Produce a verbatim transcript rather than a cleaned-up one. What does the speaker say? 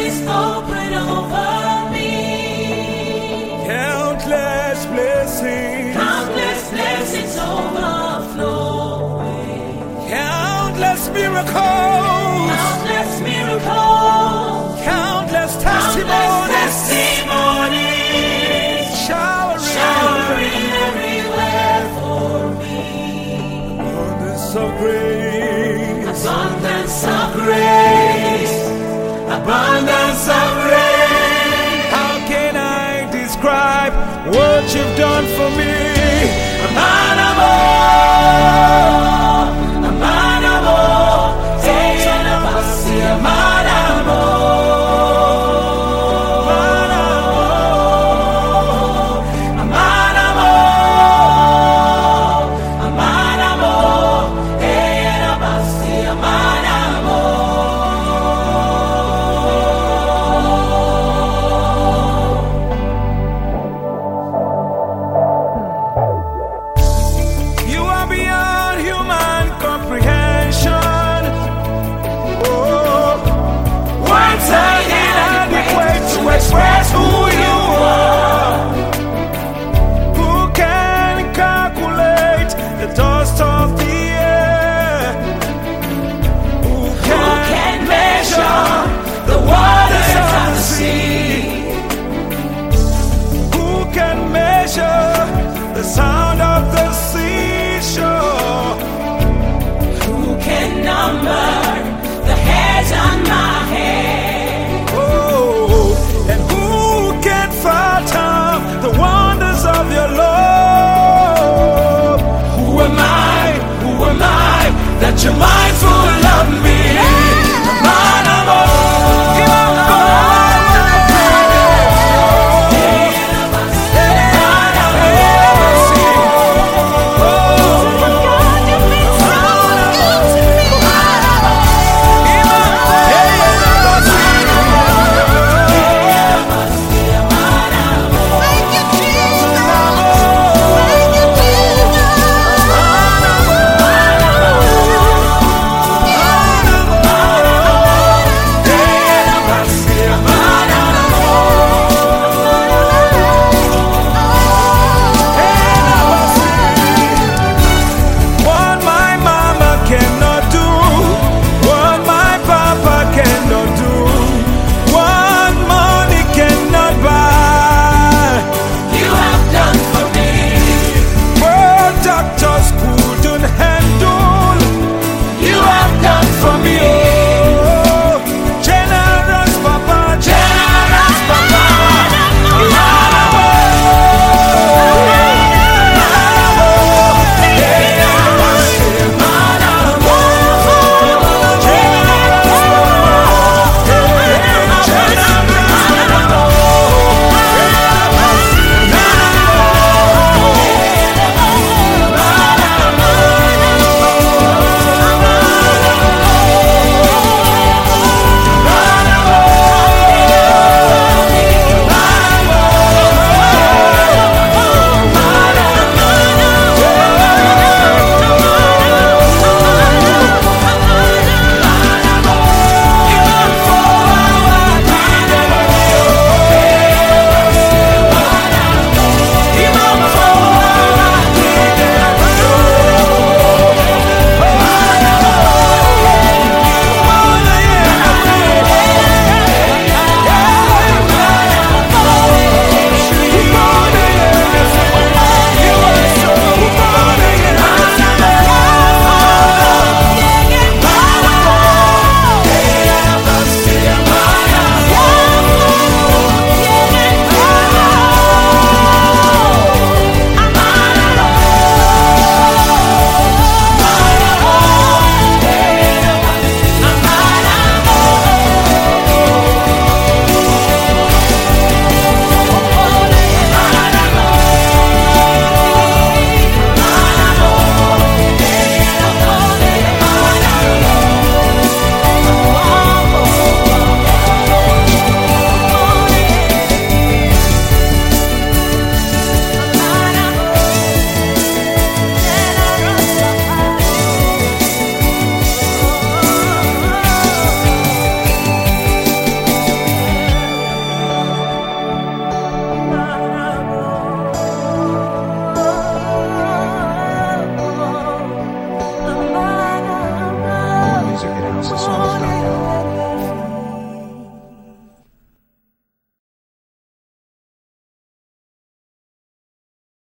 mercies open over me. Countless blessings, Countless blessings overflowing. countless miracles, Countless miracles. countless Countless testimonies, testimonies. showering, Showering everywhere for me. abundance of grace, Abundance of grace. Abundance of grace. how can I describe what you've done for me? Amanamo, amanamo, Eyanabasi, amanamo, amanamo, amanamo, Eyanabasi, amanamo. You are beyond human House of Song of God.